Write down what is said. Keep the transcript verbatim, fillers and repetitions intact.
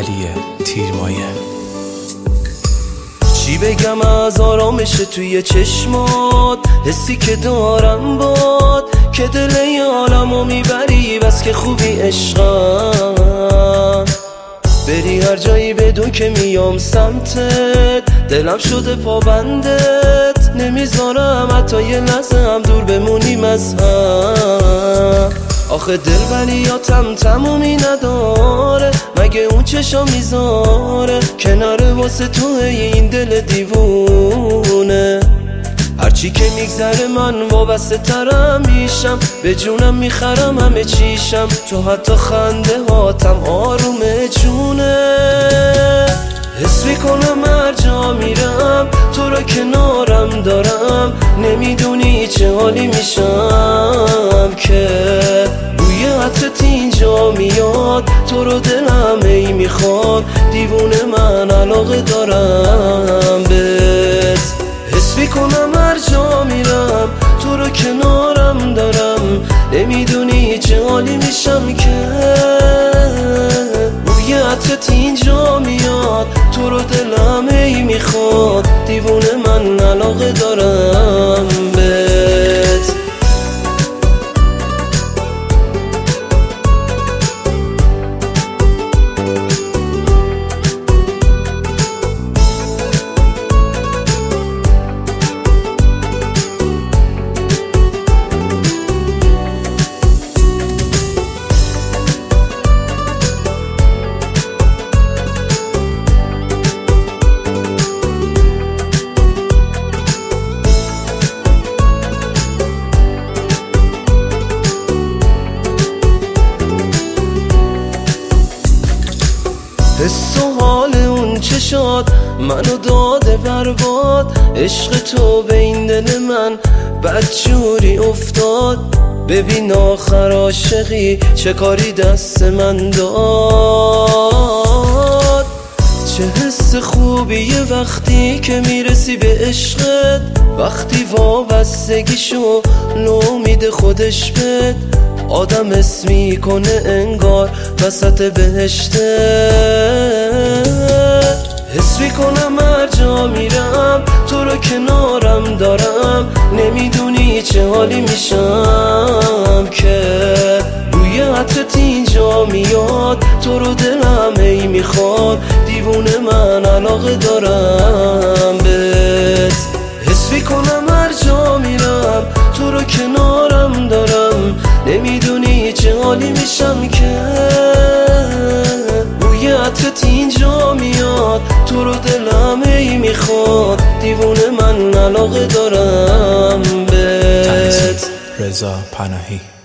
علی تیرمایه. چی بگم از آرامش توی چشمات، حسی که دارم باد که دل عالمو میبری، بس که خوبی عشقم. بری هر جایی بدون که میام سمتت، دلم شده پابندت، نمیذارم حتی یه لحظه هم دور بمونیم از هم. آخه دل ولیاتم تمومی نداره، مگه اون چشا میذاره کناره واسه تو این دل دیوونه. هرچی که میگذره من وابسته ترم میشم، به جونم میخرم همه چیشم، تو حتی خنده هاتم آرومه جونه. حس میکنم هر جا میرم تو را کنارم دارم، نمیدونی چه حالی میشم که بوی عطرت اینجا میاد، تو رو دلم ای میخواد، دیوونه من علاقه دارم بهت. حس میکنم هر جا میرم تو رو کنارم دارم، نمیدونی چه حالی میشم که بوی عطرت اینجا میاد، تو رو دلم ای میخواد، دیوونه من علاقه دارم بهت. حس و حال اون چشات منو داده برباد، عشق تو به این دل من بدجوری افتاد. ببین آخر عاشقی چه کاری دست من داد. چه حس خوبیه وقتی که میرسی به عشقت، وقتی وابستگیشو نومید خودش بد، آدم حس میکنه انگار وسط بهشته. حس میکنم هر جا میرم تو رو کنارم دارم، نمیدونی چه حالی میشم که بوی عطرت اینجا میاد، تو رو دلم ای میخواد، دیوونه من علاقه دارم بهت. حس میکنم هر جا میرم تو رو کنارم دارم، نمیدونی چه حالی میشم که بوی عطرت اینجا میاد، تو رو دلم ای میخواد، دیوونه من علاقه دارم بهت. رضا پناهی.